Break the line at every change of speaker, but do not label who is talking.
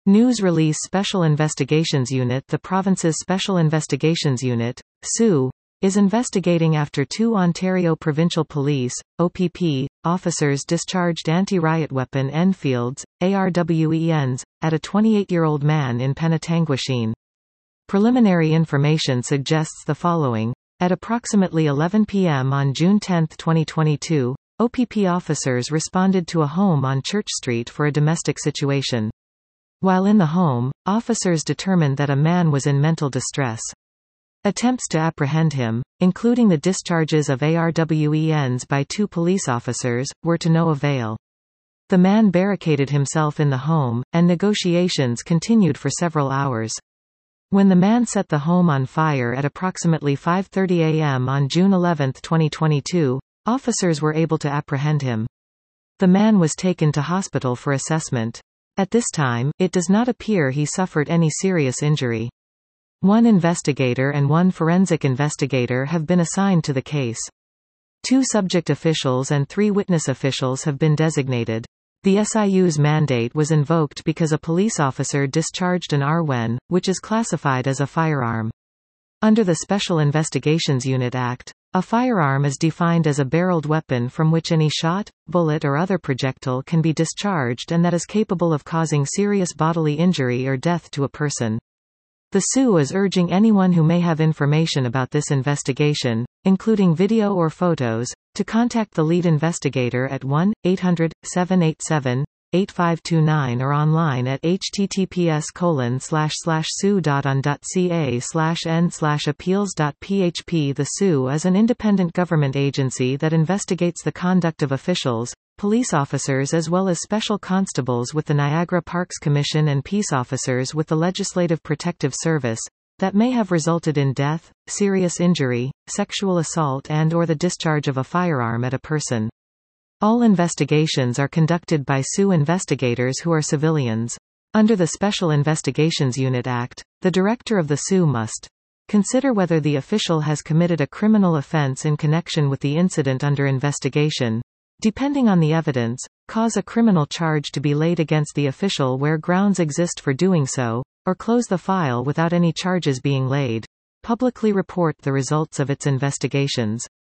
News release Special Investigations Unit. The province's Special Investigations Unit, SU, is investigating after 2 Ontario Provincial Police, OPP, officers discharged anti-riot weapon Enfields, ARWENs, at a 28-year-old man in Penetanguishene. Preliminary information suggests the following. At approximately 11 p.m. on June 10, 2022, OPP officers responded to a home on Church Street for a domestic situation. While in the home, officers determined that a man was in mental distress. Attempts to apprehend him, including the discharges of ARWENs by 2 police officers, were to no avail. The man barricaded himself in the home, and negotiations continued for several hours. When the man set the home on fire at approximately 5:30 a.m. on June 11, 2022, officers were able to apprehend him. The man was taken to hospital for assessment. At this time, it does not appear he suffered any serious injury. 1 investigator and 1 forensic investigator have been assigned to the case. 2 subject officials and 3 witness officials have been designated. The SIU's mandate was invoked because a police officer discharged an RWEN, which is classified as a firearm. Under the Special Investigations Unit Act, a firearm is defined as a barreled weapon from which any shot, bullet or other projectile can be discharged and that is capable of causing serious bodily injury or death to a person. The SU is urging anyone who may have information about this investigation, including video or photos, to contact the lead investigator at 1-800-787-8529 or online at https://su.on.ca/n/appeals.php. The SU is an independent government agency that investigates the conduct of officials, police officers as well as special constables with the Niagara Parks Commission and peace officers with the Legislative Protective Service, that may have resulted in death, serious injury, sexual assault and/or the discharge of a firearm at a person. All investigations are conducted by SU investigators who are civilians. Under the Special Investigations Unit Act, the director of the SU must consider whether the official has committed a criminal offense in connection with the incident under investigation. Depending on the evidence, cause a criminal charge to be laid against the official where grounds exist for doing so, or close the file without any charges being laid. Publicly report the results of its investigations.